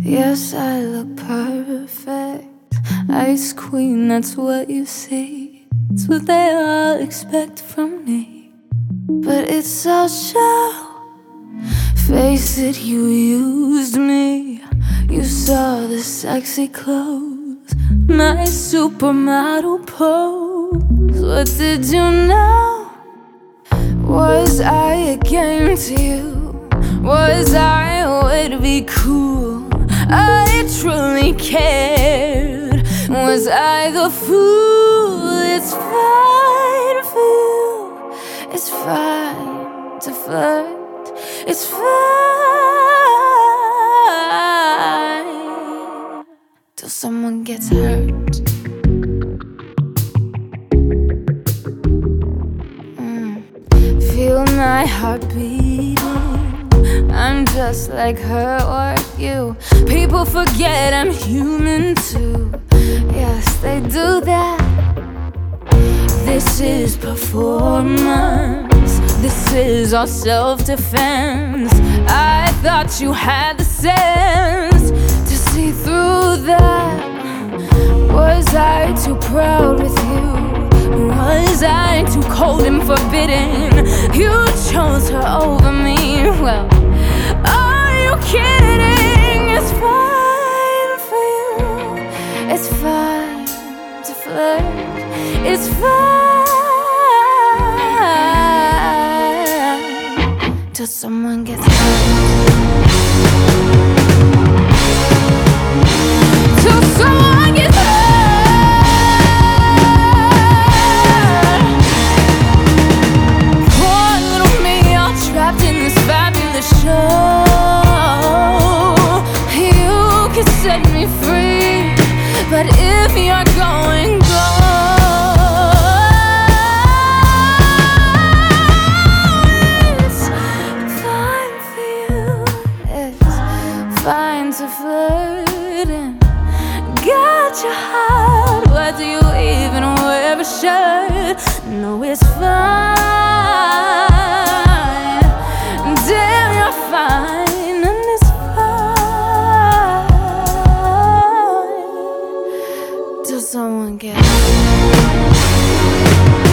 Yes, I look perfect. Ice queen, that's what you see. It's what they all expect from me. But it's all show. Face it, you used me. You saw the sexy clothes, my supermodel pose. What did you know? Was I a game to you? Was I a way to be cool? I truly cared. Was I the fool? It's fine for you. It's fine to flirt. It's fine till someone gets hurt. Feel my heart beating. I'm just like her or you. People forget I'm human too. Yes, they do that. This is performance. This is all self-defense. I thought you had the sense to see through that. Was I too proud with you? Was I too cold and forbidding? You chose her over me. Well, are you kidding? It's fine for you. It's fine to flirt. It's fine till someone gets hurt. Till someone gets hurt. Set me free, but if you're going, go. It's fine for you. It's fine to flirt and got your heart. Why do you even wear a shirt? No, it's fine. Damn, you're fine. Till someone gets